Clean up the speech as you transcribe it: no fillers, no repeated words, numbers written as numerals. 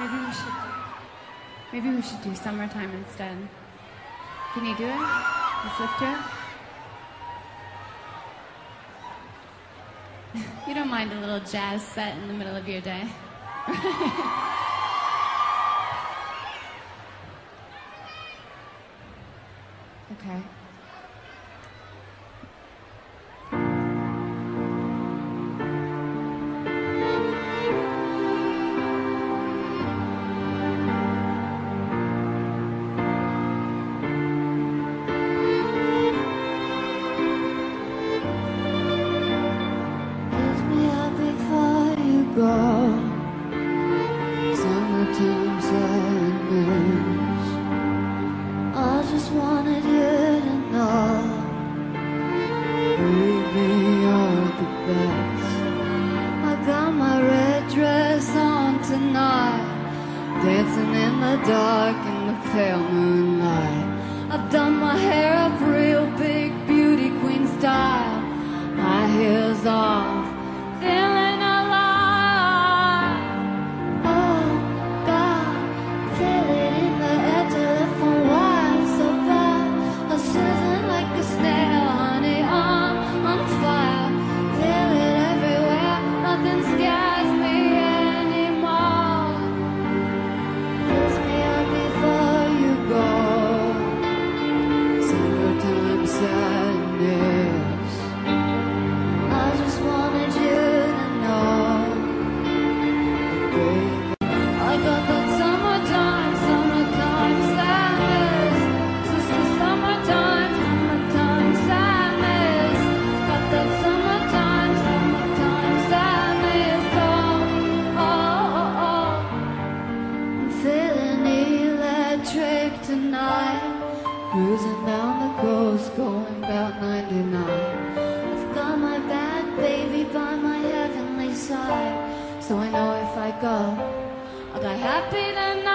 Maybe we should do Summertime instead. Can you do it? You flip to it? You don't mind a little jazz set in the middle of your day? Okay. Summertime sadness. I just wanted you to know, baby, you're the best. I got my red dress on tonight, dancing in the dark in the pale moonlight. I've done my hair up real big, beauty queen style, my heels off, feeling cruising down the coast, going about 99. I've got my bad baby by my heavenly side, so I know if I go, I'll die happy tonight.